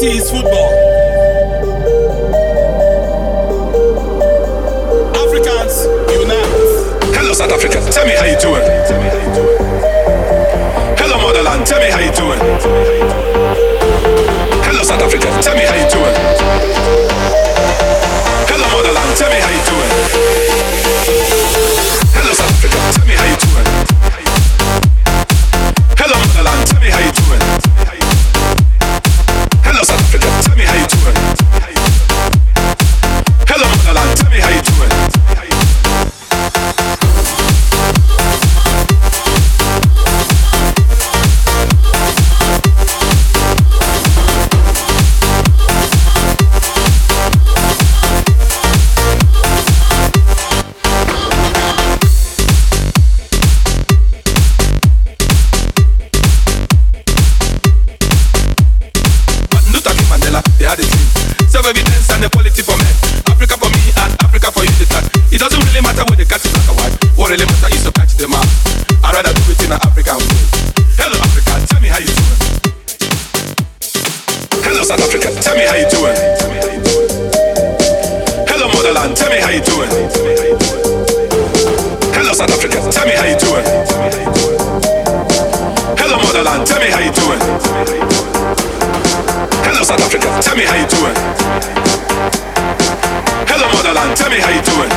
is football. Africans unite. Hello South Africa, tell me how you doing. Hello motherland, tell me how you doing. Hello South Africa, tell me how you doing. Hello motherland, tell me how you doing. Hello South Africa, tell me how you doing. Hello motherland, tell me how you doing. Hello South Africa, tell me how you doing. Hello motherland, tell me how you doing. They had a dream. Self-evidence and equality for men. Africa for me and Africa for you. It doesn't really matter where the cat is black or white. What really matters is to catch them up. I'd rather do it in an African way. Hello Africa, tell me how you doing. Hello South Africa, tell me how you doing. Hello motherland, tell me how you doing. Hello South Africa, tell me how you doing. Hello motherland, tell me how you doing. Hello South Africa, tell me how you doing. Hello motherland, tell me how you doing.